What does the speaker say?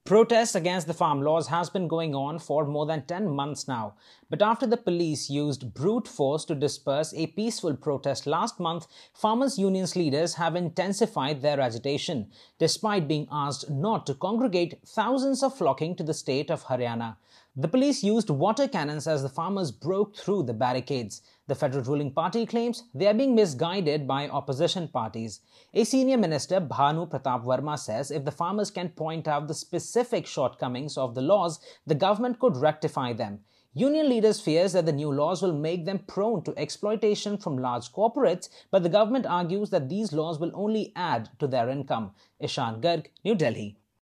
Protests against the farm laws has been going on for more than 10 months now. But after the police used brute force to disperse a peaceful protest last month, farmers' unions leaders have intensified their agitation. Despite being asked not to congregate, thousands are flocking to the state of Haryana. The police used water cannons as the farmers broke through the barricades. The federal ruling party claims they are being misguided by opposition parties. A senior minister, Bhanu Pratap Verma, says if the farmers can point out the specific shortcomings of the laws, the government could rectify them. Union leaders fear that the new laws will make them prone to exploitation from large corporates, but the government argues that these laws will only add to their income. Ishan Garg, New Delhi.